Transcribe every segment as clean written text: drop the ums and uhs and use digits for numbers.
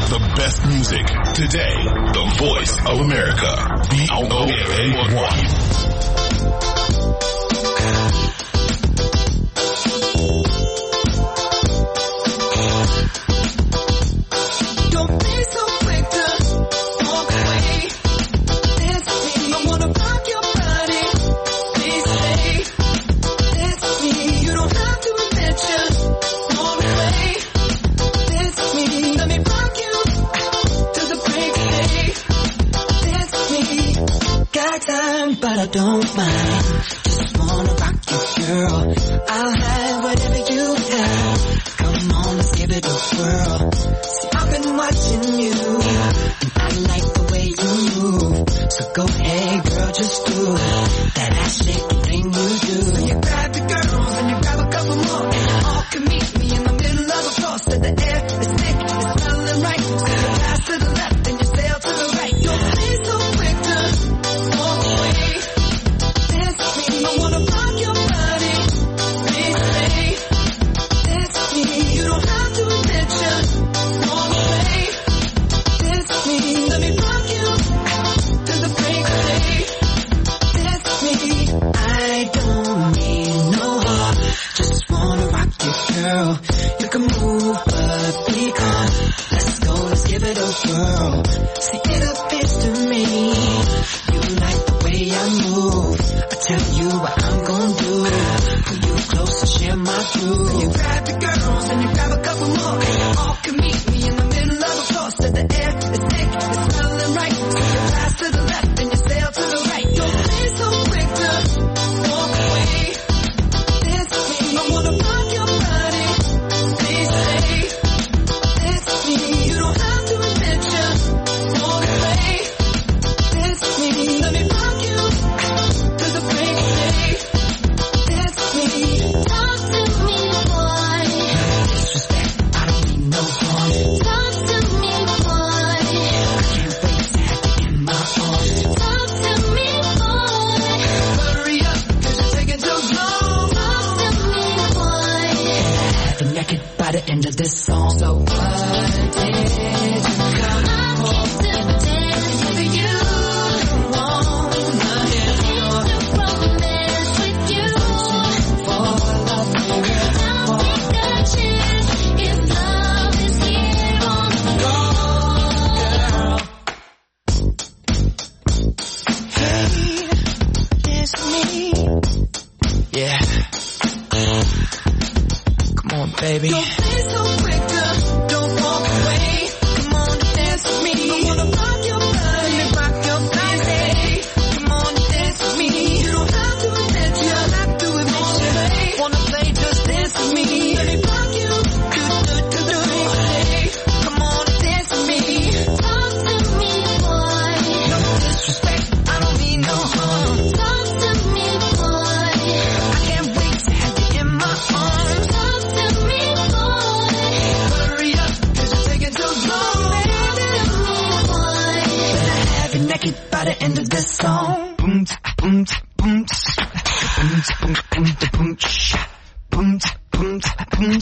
The best music today. The voice of America. VOA1. Don't be so quick to walk away. This me, I wanna rock your body. Please stay. This me, you don't have to admit you walk away. This me, let me rock you to the break of day. This me, got time, but I don't mind. Just wanna rock you, girl. I'll have whatever you have. Come on, let's give it a whirl. See, I've been watching you, and I like the way you move. So go ahead, girl, just do that ass shaking thing you do. So you grab the girls and you grab a couple more, and you all can meet me in the middle of the floor. So the air is thick, it's smelling right. So you pass to the left and you sail to the right. Don't be so quick to walk away. This me, I wanna rock your body. Please stay. This me, you don't have to admit you walk away. This me, let me rock you to the break of day. This me, I don't need no heart, just wanna rock you, girl. You can move, but be calm. Let's go, let's give it a whirl. See, it appears to me you like the way I move. I tell you what I'm gonna do. Pull you close and share my groove. You grab the girls and you grab a couple more, and you all can meet me in the middle of the floor. So the air is thick, it's smelling right. So you pass to the left and you sail to the right. Don't be so quick to walk away. This me, I wanna rock your body. Please stay. This me, you don't have to admit you walk away. This me, let me rock you to the break of day. This me, talk to me, boy. Disrespect, I don't mean no harm. Talk to me, boy. I can't wait to have you in my arms. Talk to me, boy. Hurry up, 'cause you're taking too long. Talk to me, boy. Have you naked by the end of this song. So what did you come for? I came to dance with you. Wanna dance romance with you. For love, I'll take a chance if love is here on the girl. Hey, it's me. Yeah. Come on, baby. Don't be so quick to don't walk away. Come on, dance with me. I wanna rock your body. Let me rock your body. Come on, dance with me. You don't have to admit you. Have to admit you. Wanna play, just dance with me. Let me rock you. Do. Come on, dance with me. Talk to me, boy. No disrespect, I don't mean no harm. Talk to me, boy. I can't wait to have you in my arms. Talk to me, boy. Hurry up, 'cause you're taking too long. Talk to me, boy. Better have you naked by the end of this song. Boom, boom, boom, boom, boom, boom, boom, boom, boom, boom,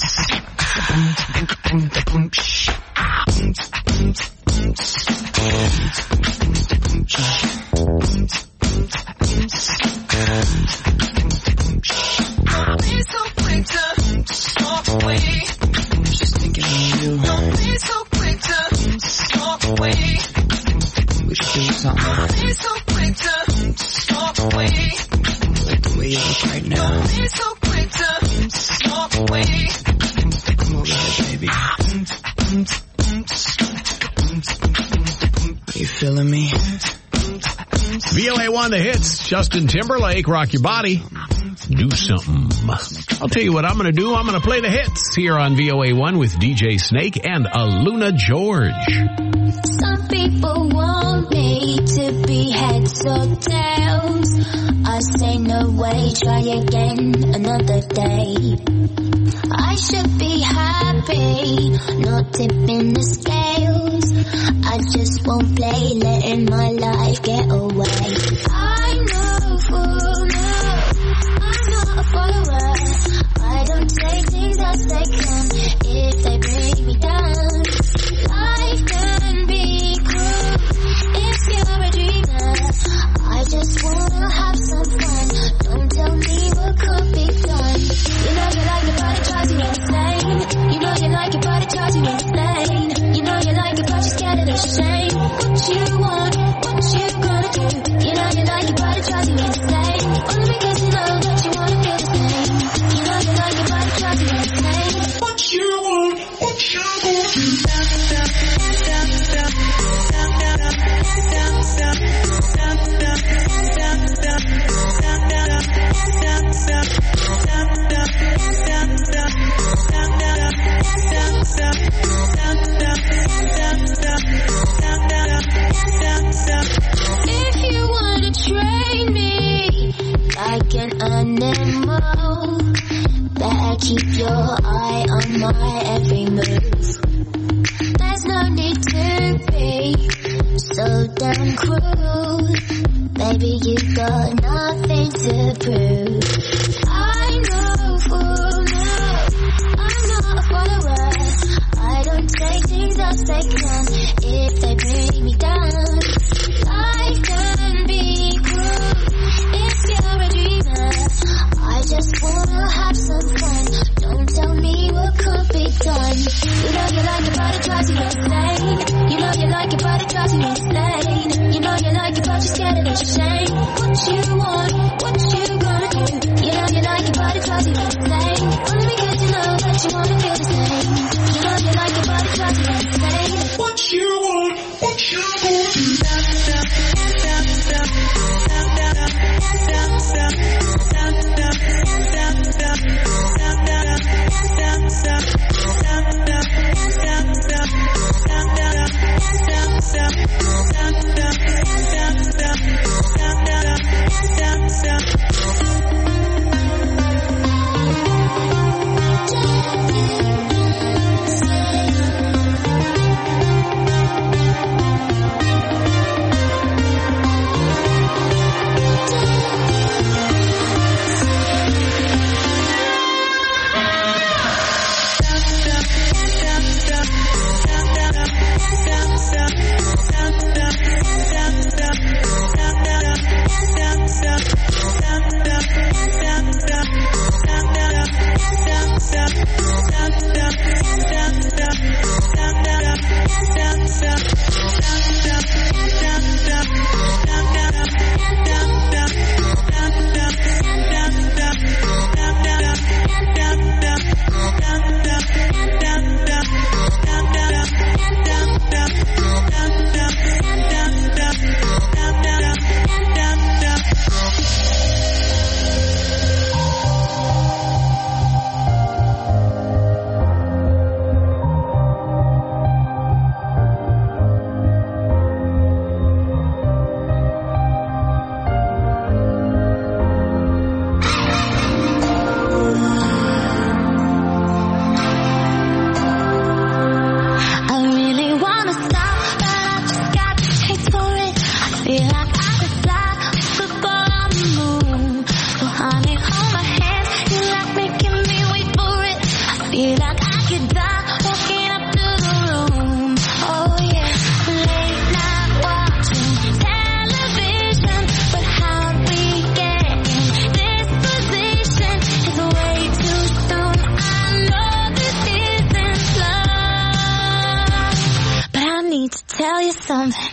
don't be so quick to walk away. Just thinking of you. Don't be so quick to walk away. We should do something. Don't be so quick to walk away. Like the way you look right now. Don't be so quick to walk away. Come over here, baby. Are you feeling me? VOA1 The Hits, Justin Timberlake, Rock Your Body. Do something. I'll tell you what I'm going to do. I'm going to play the hits here on VOA1 with DJ Snake and Aluna George. Some people want me to be heads or tails. I say no way, try again another day. I should be happy, not tipping the scales. I just won't play, letting my life get away. I'm no fool, no, I'm not a follower. I don't take things as they come if they bring me down. Life a shame. What you want, what you gonna do? You know your body drives you insane. Only because you know that you wanna feel the same. You know your body drives you insane. What you want, what you gonna do? If you wanna train me like an animal, better keep your eye on my every move. There's no need to be so damn cruel. Baby, you got nothing to prove. I know for now I'm not a follower. I don't take things as they come if they bring me down. Life can be cruel if you're a dreamer. I just wanna have some fun. Don't tell me what could be done. You know you like it, but it drives you insane. You know you like it, but it drives you insane. You know you like it, but you're scared of the shame. What you want, what you gonna do? You know you like it, but it drives you insane. Only because you know that you wanna feel the same. You know you like it, but it drives you insane. What you want, what you gonna do? Tell you something.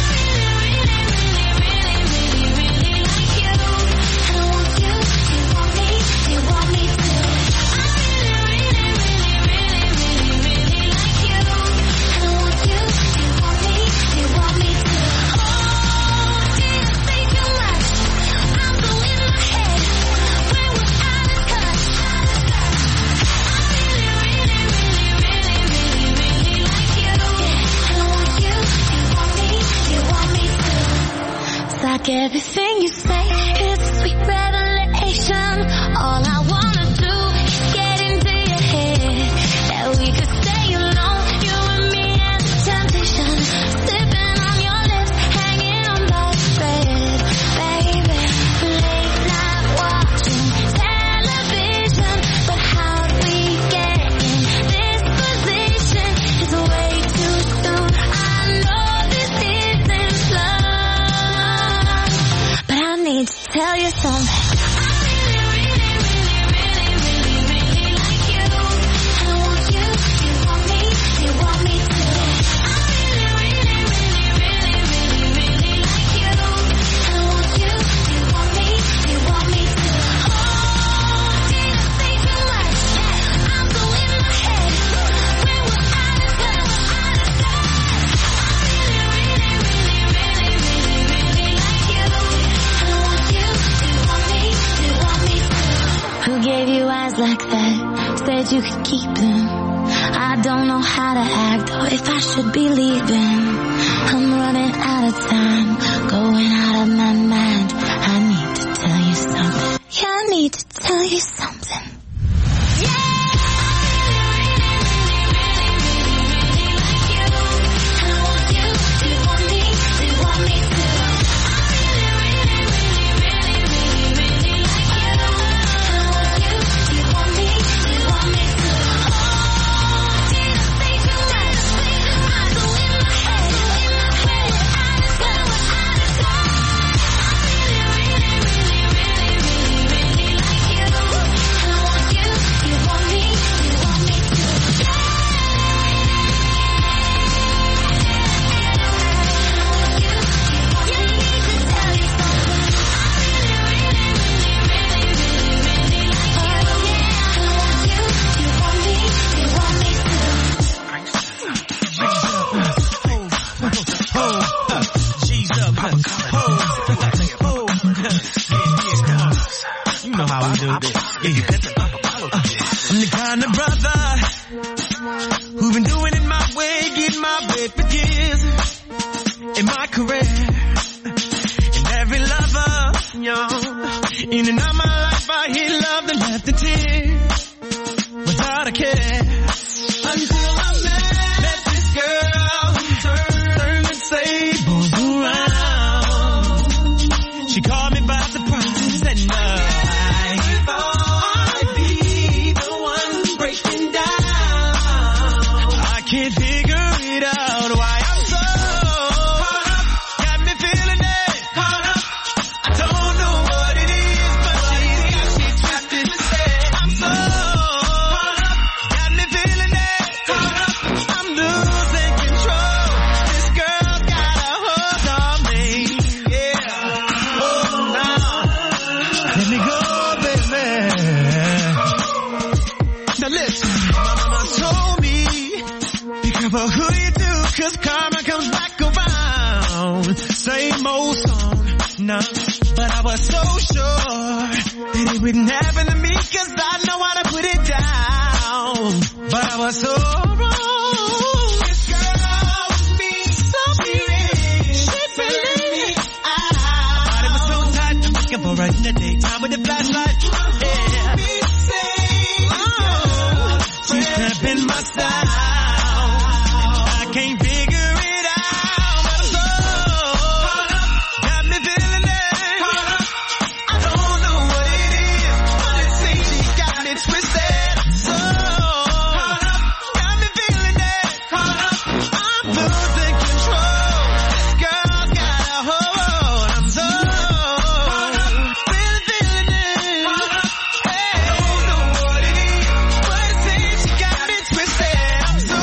Everything you say is a sweet revelation. All I wanna do is get into your head. That we could stay alone, you and me as a temptation. Sipping on your lips, hanging on by a thread. Baby, late night watching television. But how'd we get in this position? It's way too soon. I know this isn't love, but I need to tell you something. I really, really, really, 'cause you could keep them. I don't know how to act or if I should be leaving. I'm running out of time, going out of my mind. I need to tell you something. Yeah, I need to tell you something. I'm the kind of brother who've been doing it my way, getting my way for years in my career. And every lover, in and out my life, I hear love and left the tears without a care. Until I met this girl, turn the tables around. She called me by surprise and can't figure it out why I'm so caught up. Got me feeling it. Caught up. I don't know what it is, but she's got me twisted. I'm so caught up. Got me feeling it. Caught up. I'm losing control. This girl got a hold on me. Yeah. Oh, now let me go, baby. Now listen, my mama told me, be careful who you do, 'cause karma comes back around. Same old song, no, but I was so sure that it wouldn't happen to me, 'cause I know how to put it down. But I was so wrong. This girl was me, so big, she feeling me. My body was so tight, I'm looking for her in the daytime with the flashlight. Yeah. She's stepping my style. Can't figure it out, but I'm so caught up. Got me feeling it. Caught up. I don't know what it is, but it seems she got me twisted. So caught up. Got me feeling it. Caught up. I'm losing control. This girl's got a hold. I'm so caught up. Really feeling it. Caught up. Hey, I don't know what it is, but it seems she got me twisted. I'm so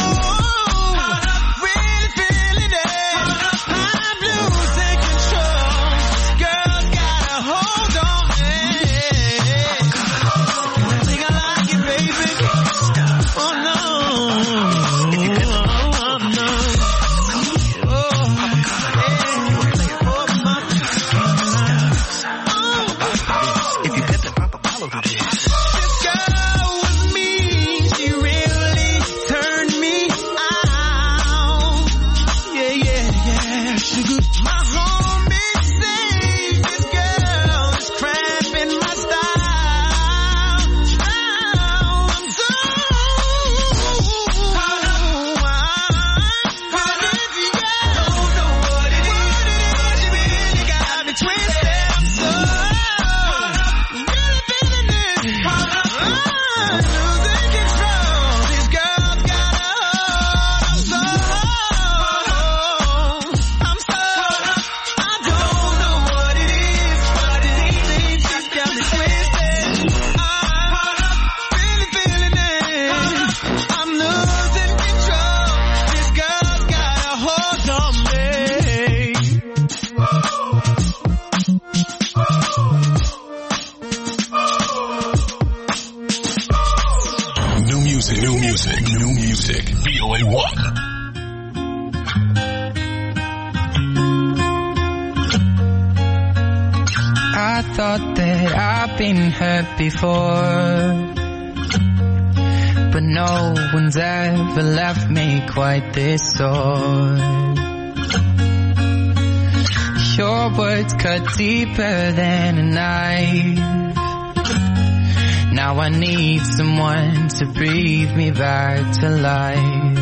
New music. VOA1. I thought that I've been hurt before, no one's ever left me quite this sore. Your words cut deeper than a knife. Now I need someone to breathe me back to life.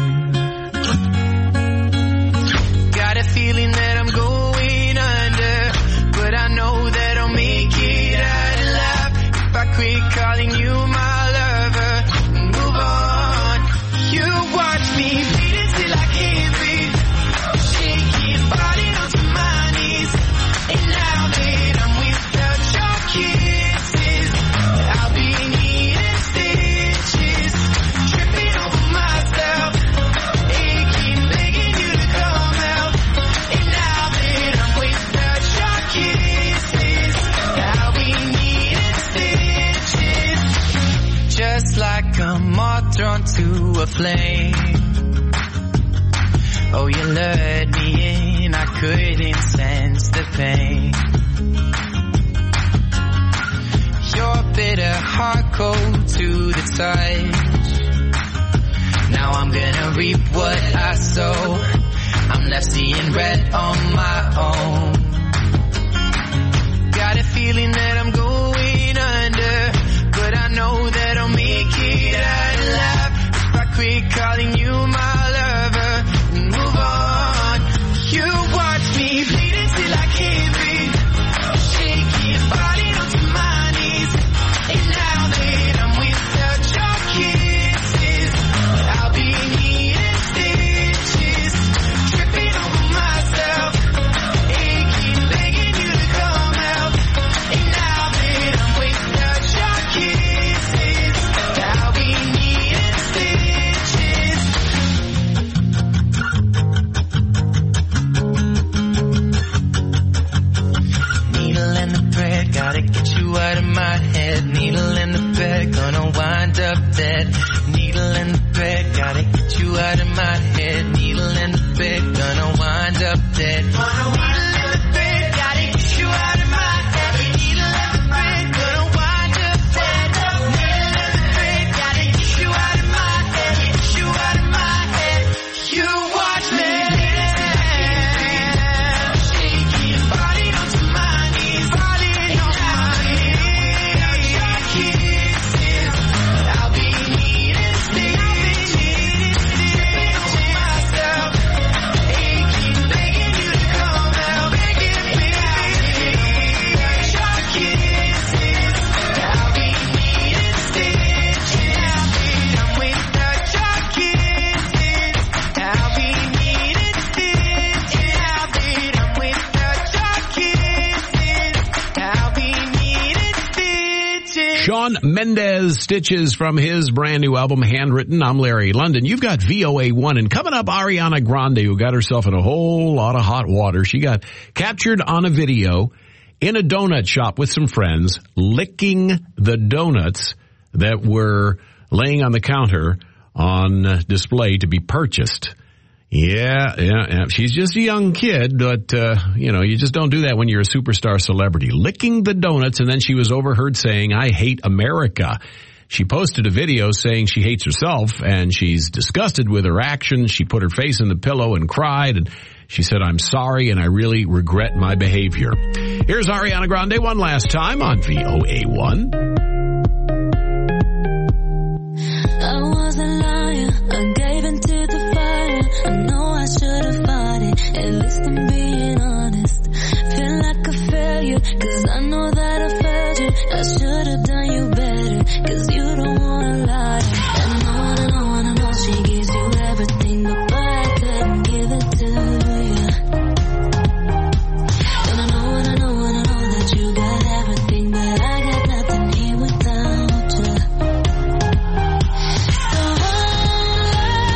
Got a feeling that I'm going under, but I know that I'll make it out alive if I quit calling you my lover and move on. You watch me bleeding till I can't breathe, shaking, falling onto my knees. And now that I'm without your kisses, I'll be needing stitches, tripping over myself, aching, begging you to come out. And now that I'm without your kisses, I'll be needing stitches, just like a moth drawn to a flame. Oh, you lured me in, I couldn't sense the pain. Your bitter heart cold to the touch. Now I'm gonna reap what I sow. I'm left seeing red on my own. Got a feeling that I'm going under, but I know that I'll make it out alive if I quit calling you my lover and move on. You watch me bleeding till I can't breathe, shaking, falling onto my knees. And now that I'm without your kisses, I'll be needing stitches, tripping over myself, aching, begging you to come out. And now that I'm without your kisses, I'll be needing stitches. Needle in the thread, gotta get you out of my head. Needle in the bed, gonna wind up dead. Needle in the bed, gotta get you out of my head. Needle in the bed, gonna wind up dead. Needle in the bed, gotta get you out of my head. Needle in the bed, gonna wind up dead. Needle in the bed, gotta get you out of my head. Get you out of my head. You watch me. Shaking, falling onto my knees, falling on my kisses. I'll be needing stitches, tripping over myself, aching, begging you to come out, begging me your kisses. I'll be needing stitches, I'm without your kisses. I'll be needing stitches, I'm without your kisses. I'll be needing stitches. Shawn Mendes, Stitches, from his brand new album, Handwritten. I'm Larry London. You've got VOA1, and coming up, Ariana Grande, who got herself in a whole lot of hot water. She got captured on a video in a donut shop with some friends, licking the donuts that were laying on the counter on display to be purchased. Yeah. She's just a young kid, but, you just don't do that when you're a superstar celebrity. Licking the donuts, and then she was overheard saying, "I hate America." She posted a video saying she hates herself, and she's disgusted with her actions. She put her face in the pillow and cried, and she said, "I'm sorry, and I really regret my behavior." Here's Ariana Grande one last time on VOA1. I was a liar, I gave in to the fire. I know I should have fought it, at least I'm being honest. Feel like a failure, cause I know that I failed you. I should have done you better, cause you don't wanna lie. I know, she gives you everything, but boy, I couldn't give it to you. And I know that you got everything, but I got nothing here without you. So hold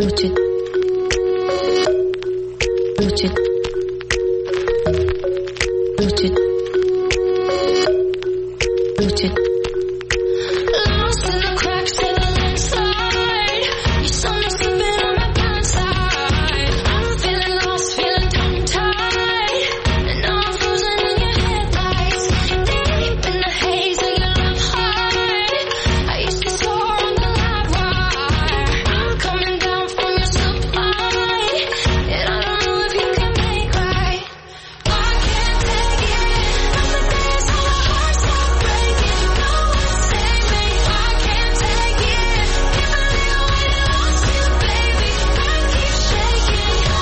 Lost in the cracks of the landslide. You saw me slipping on my blind side. I'm feeling lost, feeling tongue-tied. And now I'm frozen in your headlights. Deep in the haze of your love high. I used to soar on the live wire. I'm coming down from your supply. And I don't know if you can make right. I can't take it. From the days when my heart stopped breaking. No one save me. I can't take it. Can't believe I waited lost you, baby. I keep shaking. I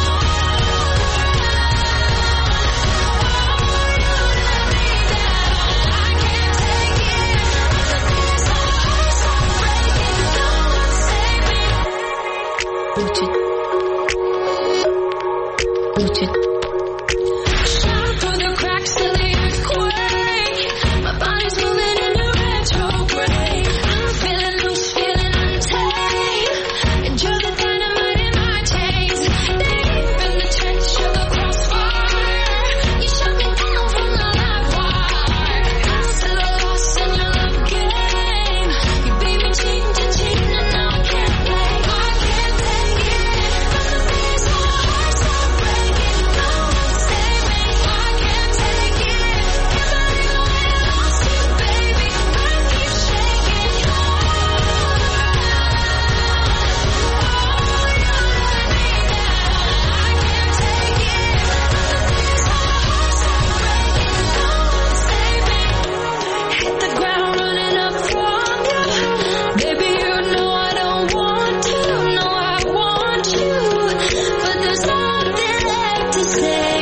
can't take it. From the days when my heart stopped breaking. No one save me. Shot through the cracks of the earthquake. My body's moving in a retrograde. I'm feeling loose, feeling untamed. And you're the dynamite in my chains. Deep in the trench of the crossfire. You shut me down from the live wire. I'm still lost in your love game. You beat me cheating, and now I can't play. I can't take it. From the days when my heart stopped breaking. No one save me. I can't take it. Can't believe I waited lost you, baby. I keep shaking. Hit the ground running up from you. Baby, you know I don't want to. No, I want you. But there's nothing left to say.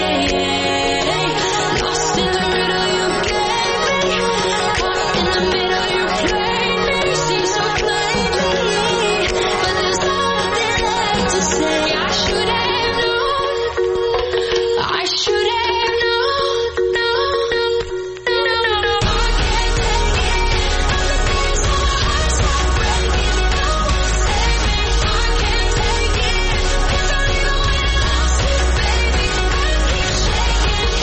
Lost in the riddle you gave me. Caught in the middle you played me. See so plainly. But there's nothing left to say. I should have known. I should have known. No. I can't take it. From the days when my heart stopped breaking. No one save me. I can't take it. Can't believe I waited lost you, baby. I keep shaking.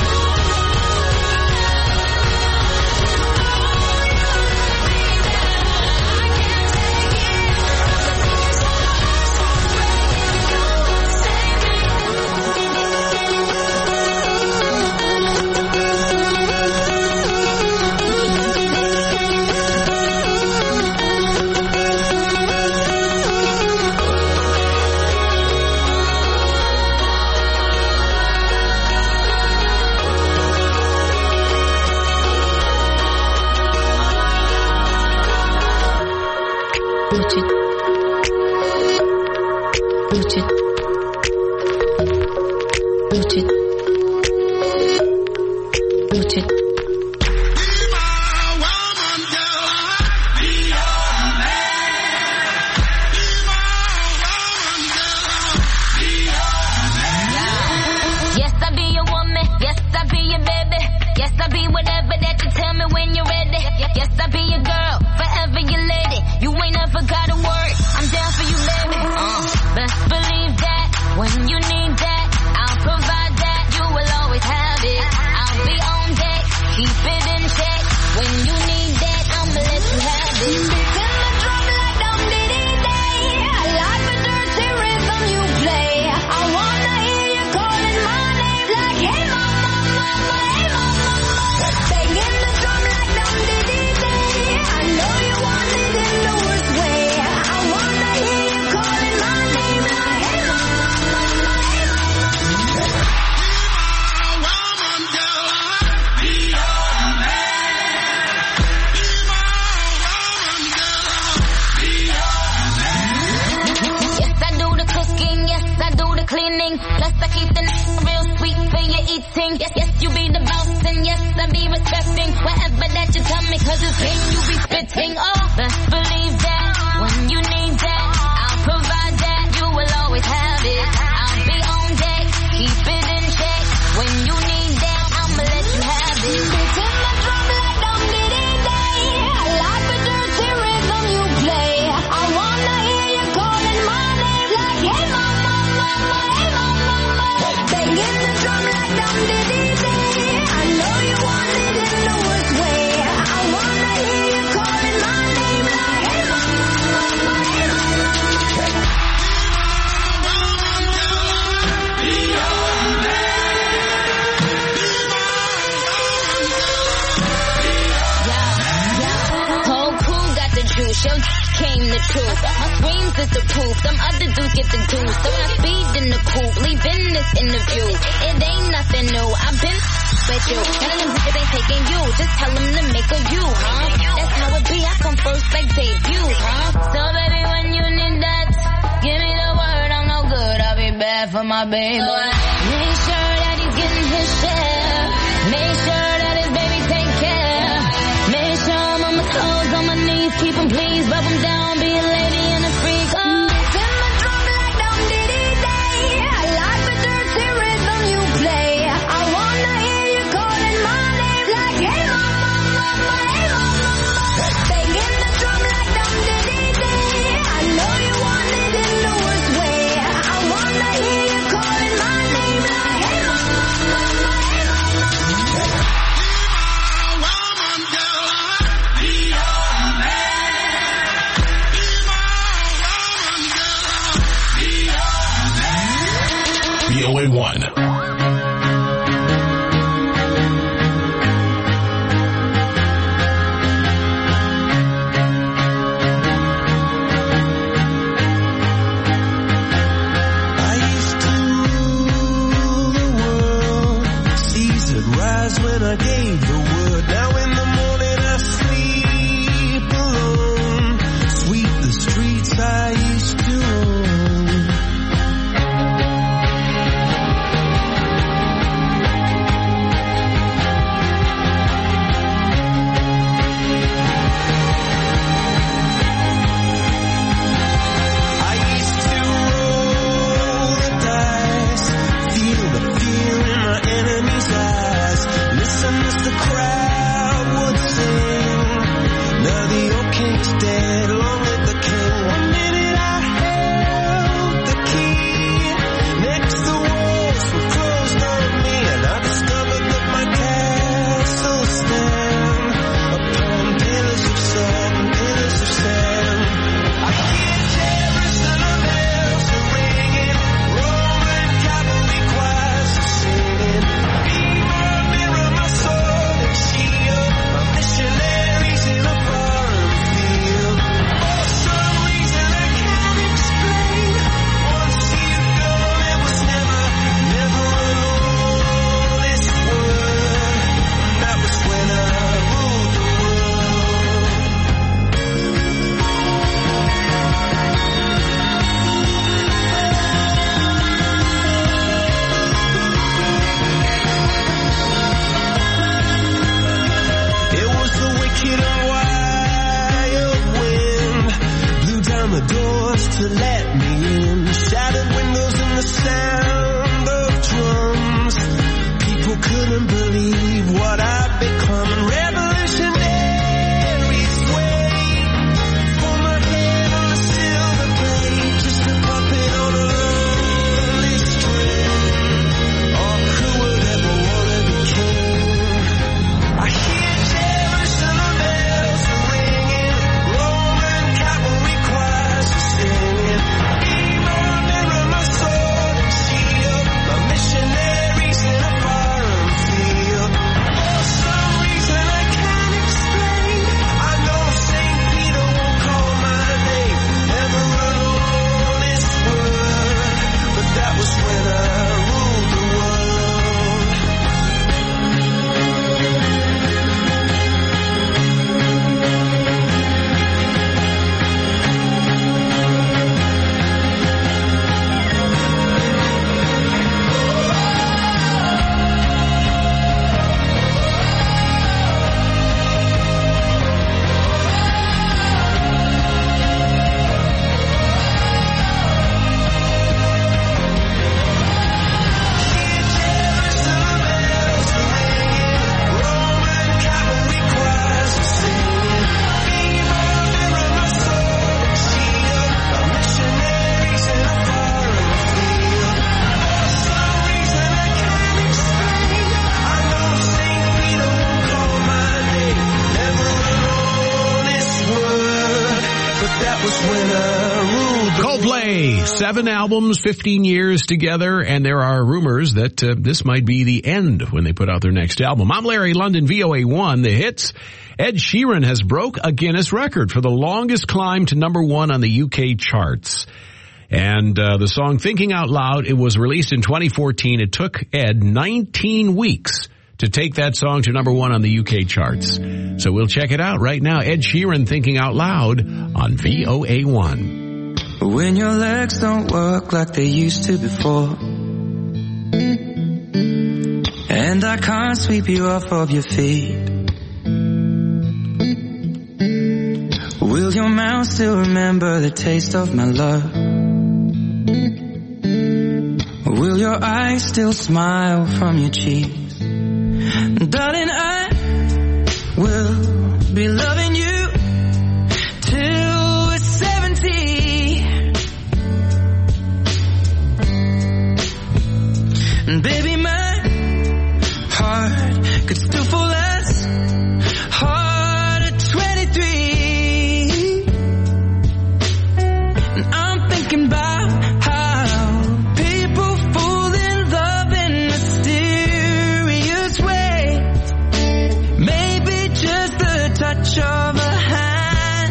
Yes, I be your woman. Yes, I be your baby. Yes, I be whatever that you tell me when you're ready. Yes, I be your girl, forever your lady. You ain't never gotta worry. I'm down for you, baby. Best believe that when you need that, I'll provide that. You will always have it. I'll be on deck, keep it in check. When you need that, I'ma let you have it. Beat in the drum like Dum Diddy Day. I like the dirty rhythm you play. I wanna hear you calling my name like, hey mama, mama, hey mama, mama. Banging the drum like Dum Diddy Day. I know you want it in the worst way. I wanna hear you calling my name like, hey mama, mama, hey mama. Yes, I do the cooking. Yes, I do the cleaning. Plus, I keep the real sweet for your eating. Yes, yes, you be the boss, and yes, I be respecting whatever that you tell me, 'cause it's game you be spitting. Oh, best believe that when you need that, I'll provide that. You will always have it. I'll be on deck, keep it in check. When you need that, I'ma let you have it. Beat in the drum like Dum Diddy Day. I like the dirty rhythm you play. I wanna hear you calling my name like, hey became the truth. My screams is the proof. Some other dudes get the juice. So when I speed in the coupe, leaving this interview. It ain't nothing new. I've been with you. None of them bitches ain't taking you. Just tell them to make a you, huh? That's how it be. I come first like debut, huh? So baby, when you need that, give me the word. I'm no good. I'll be bad for my baby. Make sure that he's getting his share. Make sure that his baby take care. Make sure I'm on my toes, on my knees. Keep him please, rub him down. Be a lady and a freak. Oh. Send my drum like Dum Diddy Day. I like the dirty rhythm you play. I wanna hear you calling my name like, hey mama, mama, hey mama, mama. Banging the drum like Dum Diddy Day. I know you want it in the worst way. I wanna hear you calling my name like, hey mama, mama, hey mama. VOA1. When I gave the word, now in the morning I sleep alone. Sweep the streets I used to own. I used to roll the dice, feel the fear in my enemy's eyes. Listen as the crowd would sing. Now the old king's dead, long live the king. One minute I held the key. Next the walls were closed on me, and I discovered that my castle stand upon pillars of salt and pillars of sand. I hear Jerusalem bells are ringing, Roman cavalry choirs are singing. Mirror my sword and shield, my missionaries in a foreign field. For some reason I can't explain. Once you go, there was never an honest word. And that was when I ruled the world. It was the wicked and wild wind, blew down the doors to let me in. Shattered windows and the sound of drums. People couldn't believe what I'd become. And revolutionaries wait for my head on a silver plate, just a puppet on a lonely string. Oh, who would ever wanna be king? I hear Jerusalem bells are ringing, Roman cavalry choirs are singing. Mirror my sword and shield, my missionaries in a foreign field. For Hey, 7 albums, 15 years together, and there are rumors that this might be the end when they put out their next album. I'm Larry London, VOA1, The Hits. Ed Sheeran has broke a Guinness record for the longest climb to number 1 on the UK charts. And the song Thinking Out Loud, it was released in 2014. It took Ed 19 weeks to take that song to number 1 on the UK charts. So we'll check it out right now. Ed Sheeran, Thinking Out Loud on VOA1. When your legs don't work like they used to before, and I can't sweep you off of your feet, will your mouth still remember the taste of my love? Will your eyes still smile from your cheeks? Darling, I will be loving you till we're 70. And baby, my heart could still fall as hard at 23. And I'm thinking about how people fall in love in mysterious ways. Maybe just the touch of a hand.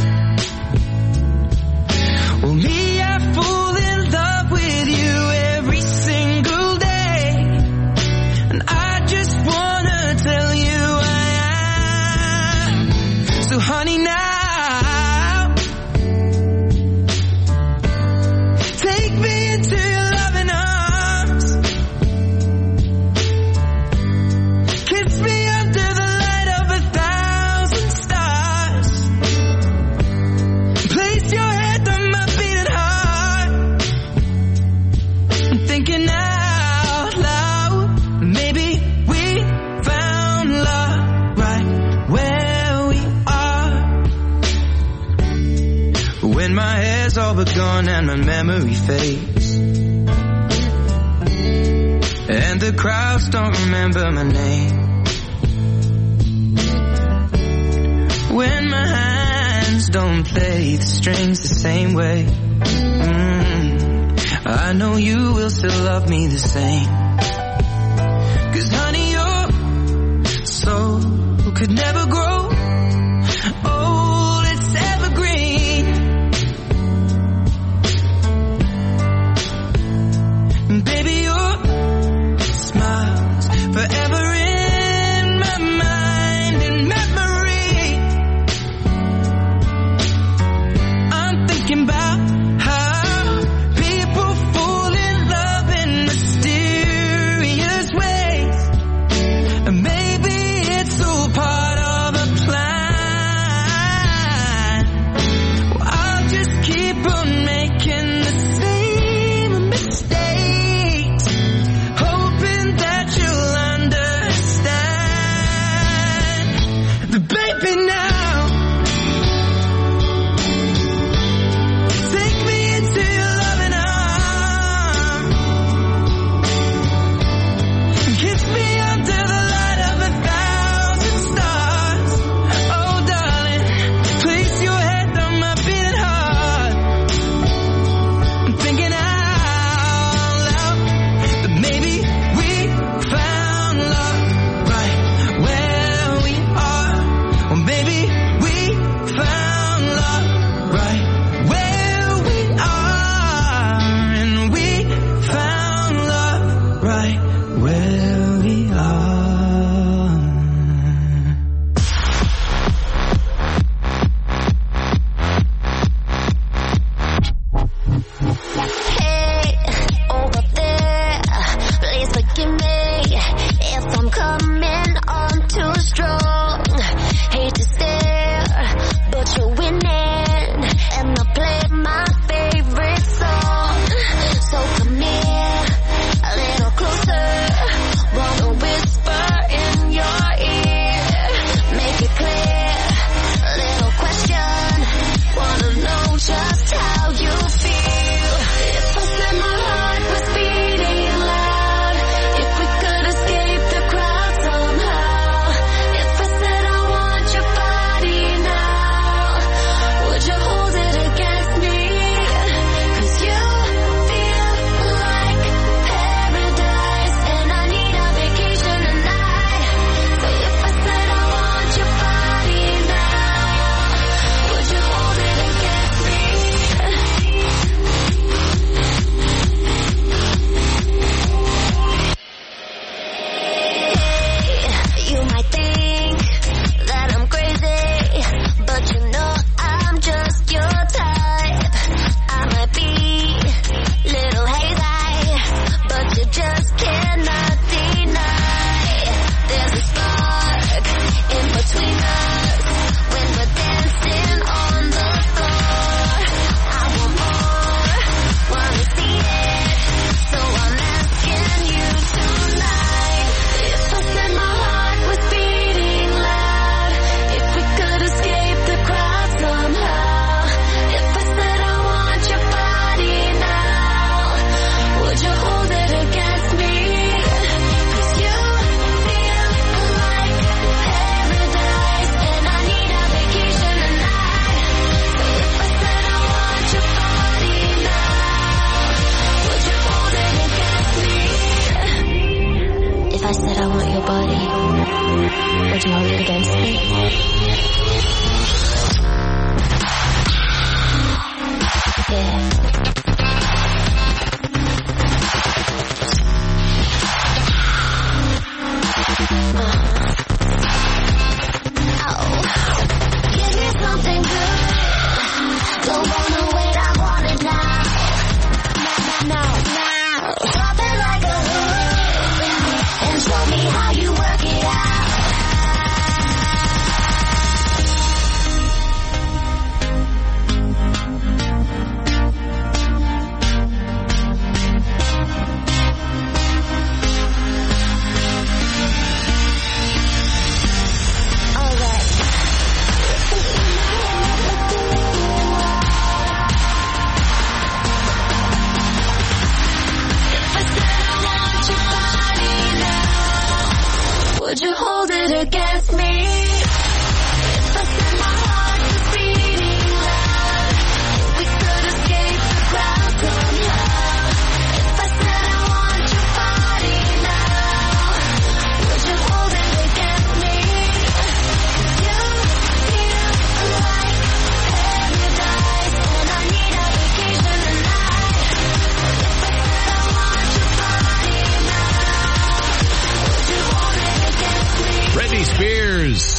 Well, me, I fall in love with you every single day. And I just wanna tell you I am. So honey, now take me into your loving arms. Kiss me under the light of 1,000 stars. Place your head on my beating heart. I'm thinking out loud, maybe we found love right where we are. When my hair's all but gone and my memory fades, and the crowds don't remember my name, when my hands don't play the strings the same way, I know you will still love me the same. 'Cause honey, your soul could never grow old, it's evergreen. And baby, your smile's forever in my mind and memory. I'm thinking about how people fall in love in mysterious ways. And maybe it's all part of a plan.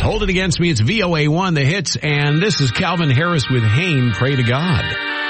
Hold It Against Me. It's VOA1, the hits, and this is Calvin Harris with Haim, Pray to God.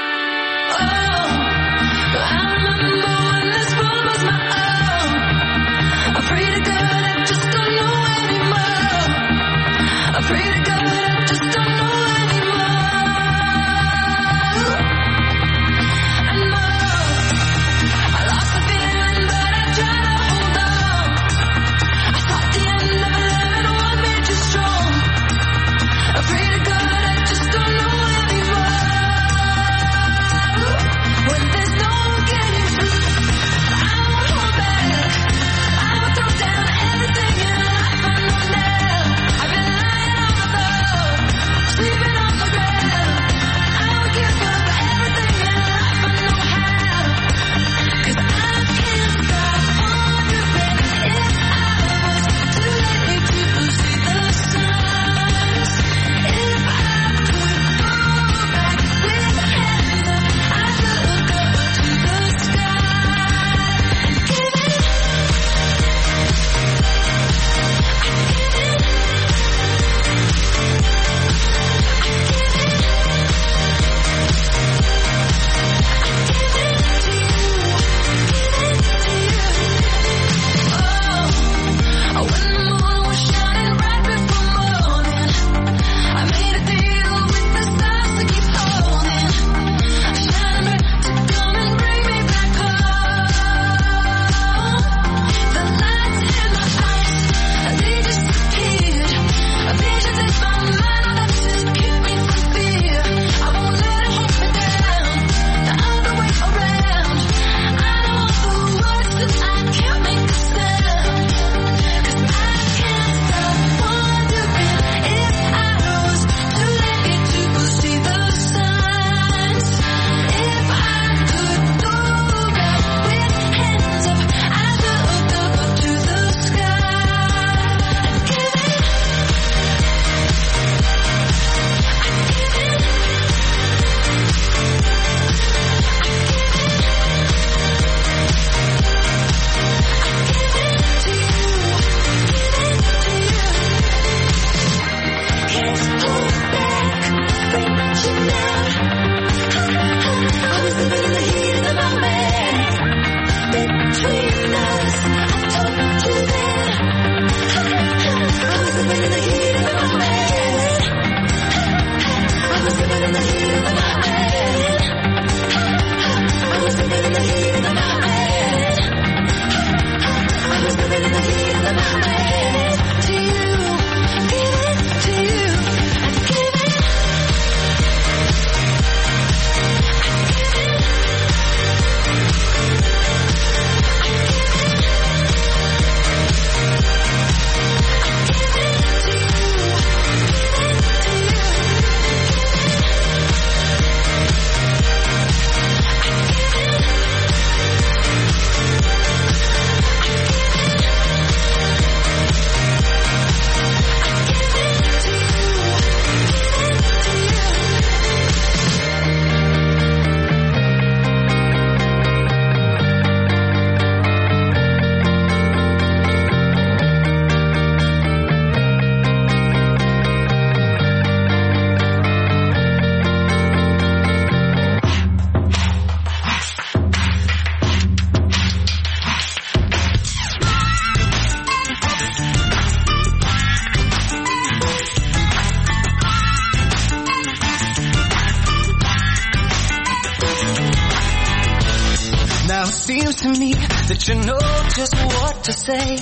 Seems to me that you know just what to say,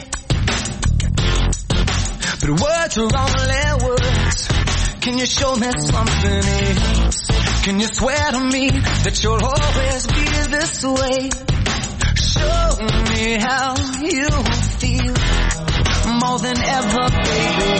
but words are only words. Can you show me something else? Can you swear to me that you'll always be this way? Show me how you feel more than ever, baby.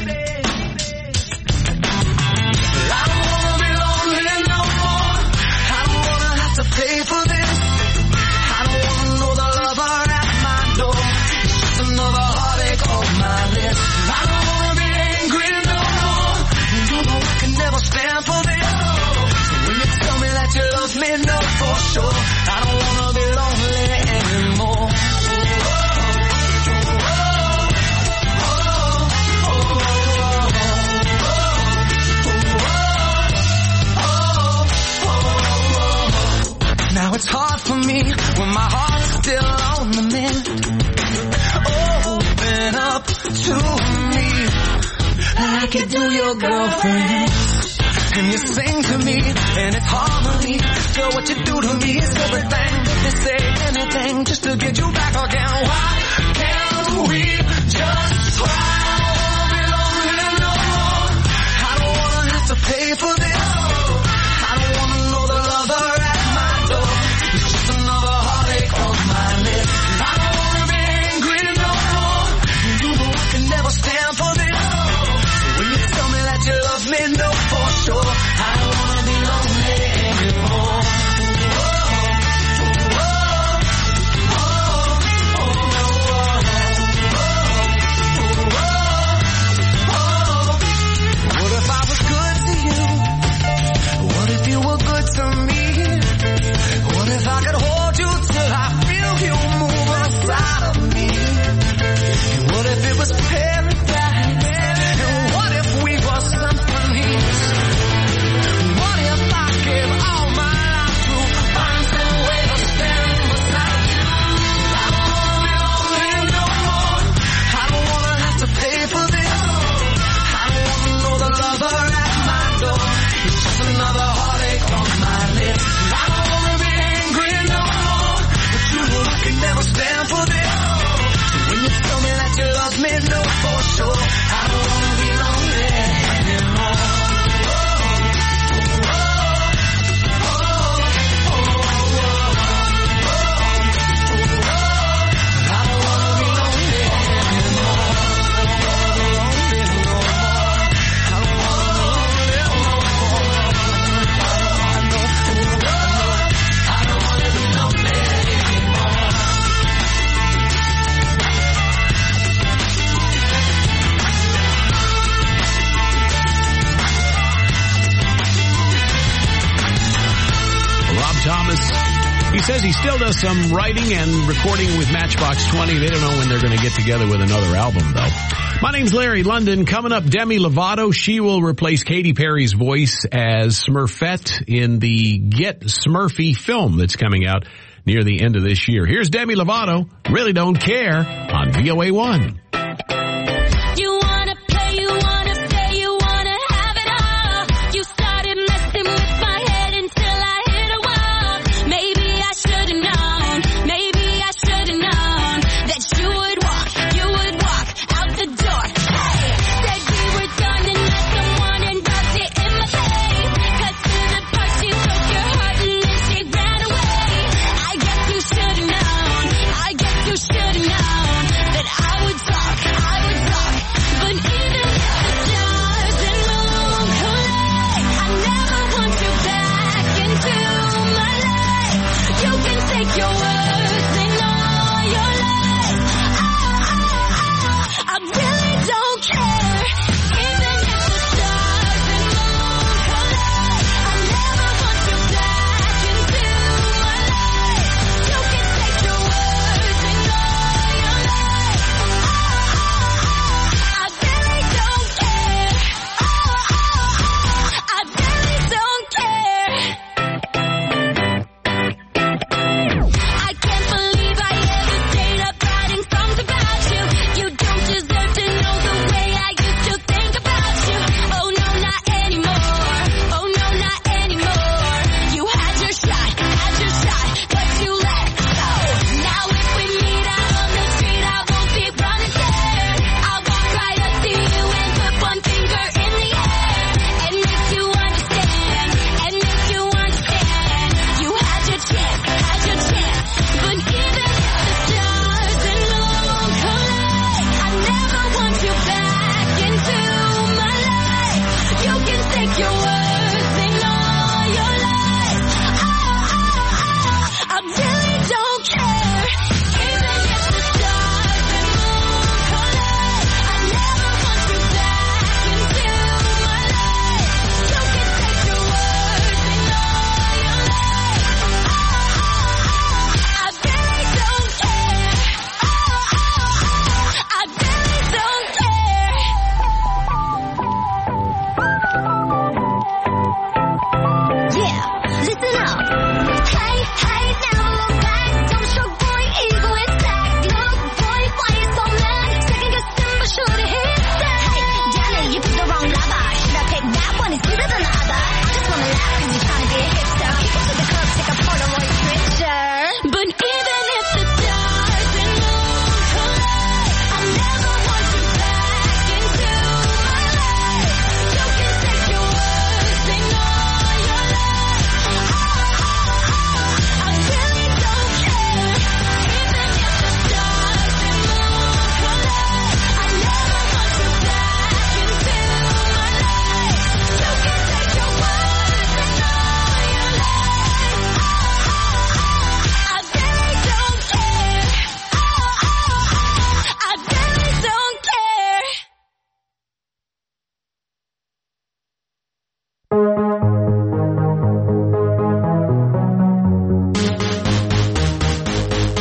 I don't wanna be lonely no more. I don't wanna have to pay for this. I don't wanna know the lover at my door. It's just another heartache on my list. I don't wanna be angry no more. You know I can never stand for this. So when you tell me that you love me, know for sure. I don't wanna be lonely anymore. Oh, oh, oh, oh, oh, oh. your girlfriend. And you sing to me, and it's harmony. Girl, what you do to me is everything. They say anything just to get you back again. Why can't we just try? I don't wanna be lonely no more. I don't wanna have to pay for this. I don't wanna know the lover at my door. It's just another heartache on my list. I don't wanna be angry no more. You know I can never stand for this. When you tell me that you love me, no for sure. I don't wanna be lonely anymore. What if I was good to you? What if you were good to me? What if I could hold you till I feel you move inside of me? And what if it was paradise? And what if we were symphonies? What if I gave all my life to find some way to stand beside you? I don't wanna be lonely no more. I don't wanna have to pay for this. I don't wanna know the lover at my door. It's just another heartache on my list. I don't wanna be angry no more. But you know I can never stand for this. So when you tell me that you love me, no for sure. I don't wanna be lonely anymore. Rob Thomas. He says he still does some writing and recording with Matchbox 20. They don't know when they're going to get together with another album, though. My name's Larry London. Coming up, Demi Lovato. She will replace Katy Perry's voice as Smurfette in the Get Smurfy film that's coming out near the end of this year. Here's Demi Lovato. Really Don't Care on VOA1. You wanna play, you wanna stay, you wanna have it all. You started messing with my head until I hit a wall. Maybe I should've known, maybe I should've known that you would walk out the door. Hey, said we were done and not someone and dropped it in my face. Cut to the part, she broke your heart and then she ran away. I guess you should've known that I would drop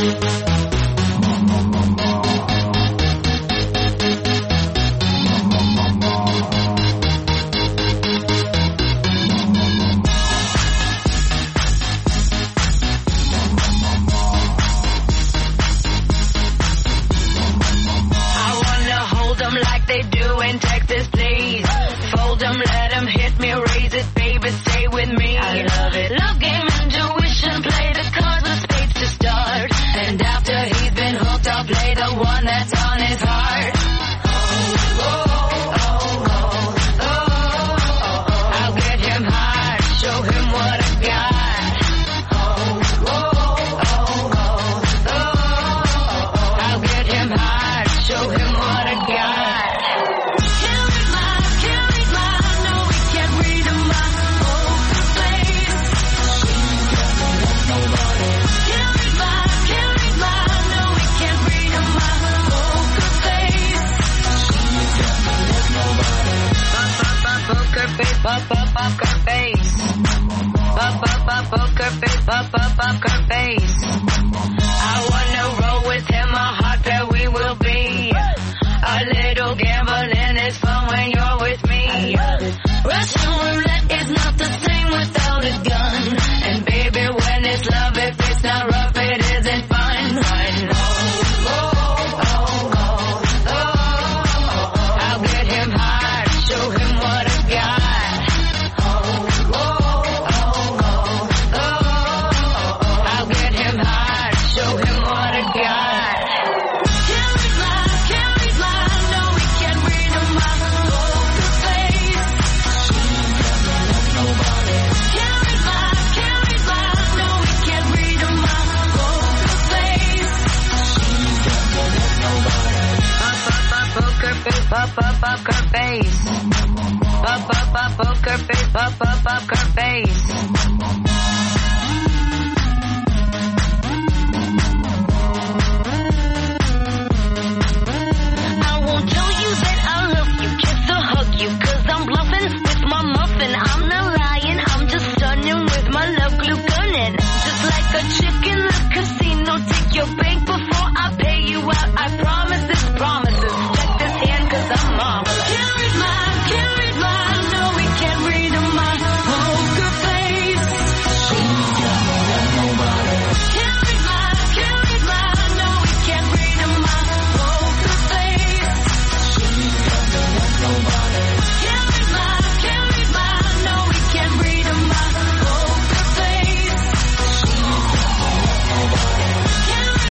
Poker face.